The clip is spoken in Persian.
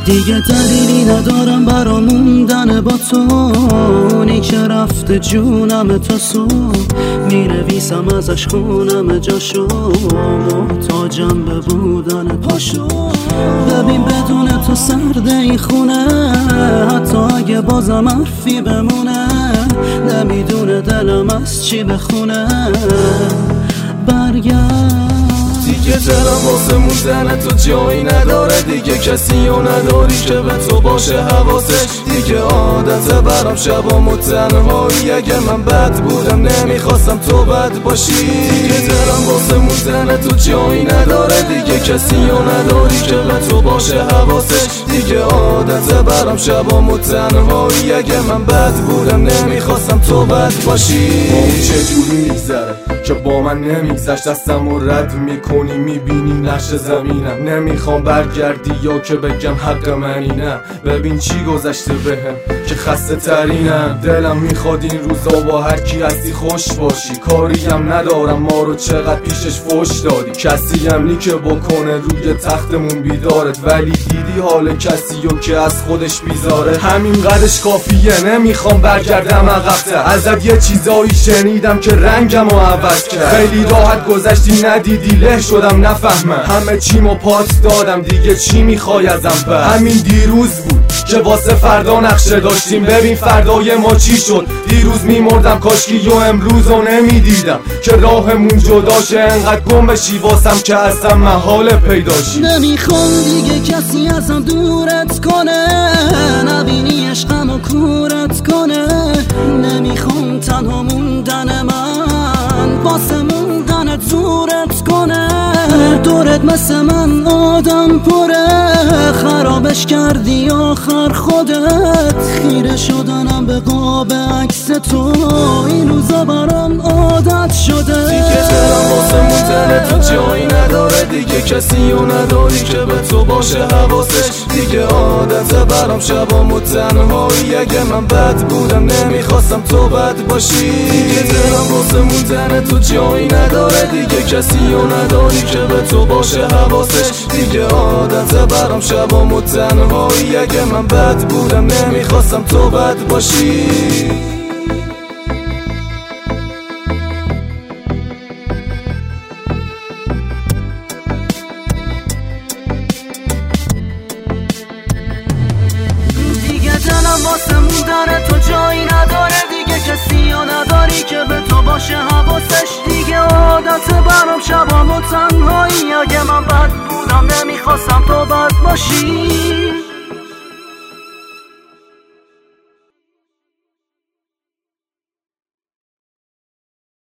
دیگه دلیلی ندارم برا موندن با تو، اونی که رفته جونم تا صبح، مینویسم ازش خونم جاشو، محتاجم به بودن پاشو. ببین بدون تو سرده این خونه، حتی اگه بازم حرفی بمونه، نمیدونه دلم از چی بخونه. برگرد دیگه دلم واسه موندن تو جایی نداره، دیگه کسی رو نداری که به تو باشه حواسش. دیگه عادت برام شبام و تنهایی، اگه من بد بودم نمیخواستم تو بد باشی. دیگه دلم واسه موندن تو جایی نداره، دیگه کسی رو نداری که به تو باشه حواسش. دیگه عادت برام شبام و تنهایی، اگه من بد بودم نمیخواستم تو بد باشی. اون چجوری میگذره که با من نمیگذشت، دستم رو رد میکنی میبینی نقش زمینم. نمیخوام برگردی یا که بگم حق منی، نه ببین چی گذشته بهم که خسته ترینم. دلم میخواد این روزا با هر کی هستی خوش باشی، کاریم ندارم ما رو چقدر پیشش فوش دادی. کسی هم نی که بکنه روی تختمون بیدارت، ولی دیدی حال کسی رو که از خودش بیزاره. همین قدش کافیه، نمیخوام برگردم عقب‌تر. ازت یه چیزایی شنیدم که رنگم رو عوض کرد. خیلی راحت گذشتی ندیدی، له شدم نفهمم همه چیمو پات دادم، دیگه چی میخوای ازم بر؟ همین دیروز بود که واسه فردا نقشه داشتیم، ببین فردای ما چی شد. دیروز میمردم کاشکی و امروز رو نمیدیدم که راهمون جدا شه، انقدر گم بشی واسم که اصلا محال پیداشی. نمیخوام دیگه کسی ازم دورت کنه، نبینی عشقمو کورت کنه. نمیخوام تنها موندن من واسه موندنت زورت کنه. دورت مثل من آدم پره، خرابش کردی آخر خودت. خیره شدنم به قاب عکس تو، این روزا برام عادت شده. دیگه دلم واسه موندن تو جایی نداره، دیگه کسی رو نداری که به تو باشه حواسش. دیگه عادت برام شبام و تنهایی، اگه من بد بودم نمیخواستم تو بد باشی. دیگه دلم واسه موندن تو جایی نداره، دیگه کسی رو نداری که به تو باشه حواسش. دیگه عادت برام شبام و تنهایی، اگه من بد بودم نمیخواستم تو بد باشی. دلم واسه موندن تو جایی نداره، دیگه کسی رو نداری که به تو باشه حواسش. دیگه عادت برام شبام و تنهایی، اگه من بد بودم نمیخواستم تو بد باشی.